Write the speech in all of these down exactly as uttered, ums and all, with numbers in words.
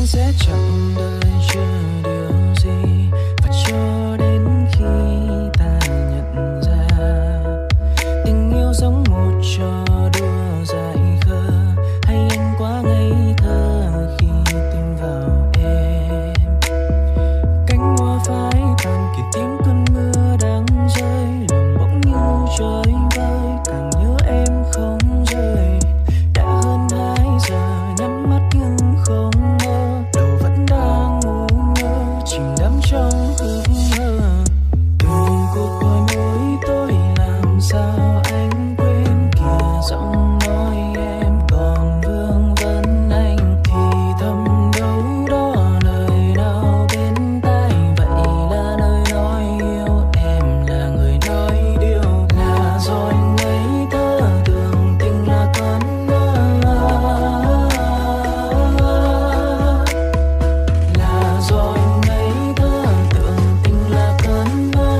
gian sẽ chẳng đợi chờ điều gì, và cho đến khi ta nhận ra tình yêu giống một trò đùa dại khờ, hay anh quá ngây thơ khi tin vào em. Cánh hoa phai tàn kịp tiếng cơn mưa đang rơi, lòng bỗng như trời vơi, càng nhớ em không rời. Đã hơn hai giờ nhắm mắt nhưng không mơ, đầu vẫn đang ngu ngơ chìm đắm trong ước mơ. Từng cuộc gọi mỗi tối làm sao anh quên kìa, giọng nói em còn vương vấn anh thì thầm đâu đó lời nào bên tai. Vậy là lời nói yêu em là người nói điều là rồi ngây thơ tưởng tình là cơn mơ, là rồi ngây thơ tưởng tình là cơn mơ.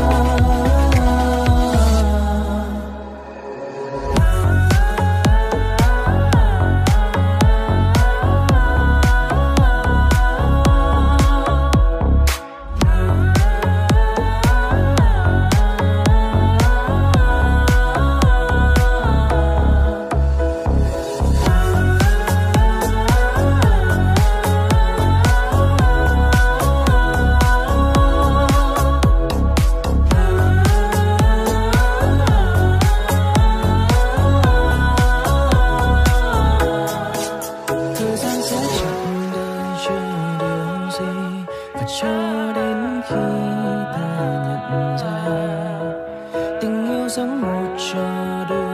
Thời gian sẽ chẳng đợi chờ điều gì, và cho đến khi ta nhận ra tình yêu giống một trò đùa